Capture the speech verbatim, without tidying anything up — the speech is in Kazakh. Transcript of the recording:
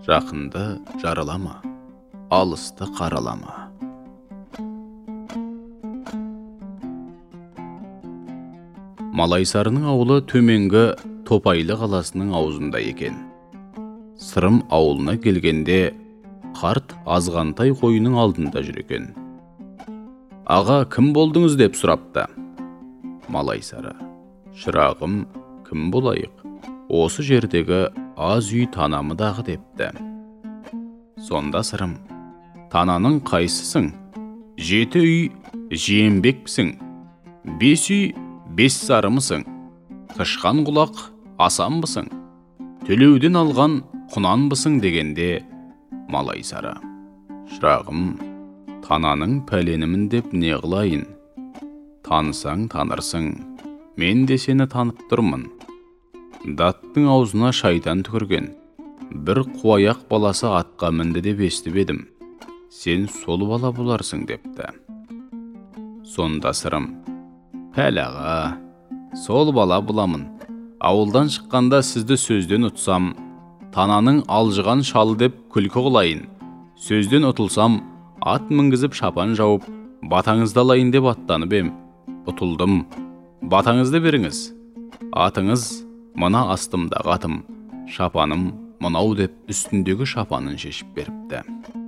Жақынды жаралама, алысты қаралама. Малайсарының ауылы төменгі Топайлы қаласының аузында екен. Сырым ауылына келгенде қарт азғантай қойының алдында жүр екен. Аға, кім болдыңыз деп сұрапты. Малайсары: шырағым, кім болайық? Осы жердегі аз үй танамы дағы депті. Сонда Сырым: тананың қайсысың? Жеті үй жиенбекпісің? Бес үй бес сарымысың? Тышқан құлақ асанбысың? Төлеуден алған құнанбысың дегенде, Малайсары: шырағым, тананың пәленімін деп не қылайын? Танысаң танырсың, мен де сені танып тұрмын. Даттың аузына шайтан түкірген, бір қуаяқ баласы атқа мінді деп естіп едім. Сен сол бала боларсың депті. Сонда Сырым: пәл аға, сол бала боламын. Ауылдан шыққанда сізді сөзден ұтсам, тананың алжыған шалы деп күлкі қылайын. Сөзден ұтылсам, ат мінгізіп шапан жауып, батаңызды алайын деп аттанып ем. Ұтылдым. Батаңызды беріңіз. Атыңыз мына астымдағы атым, шапаным мынау деп үстіндегі шапанын шешіп беріпті.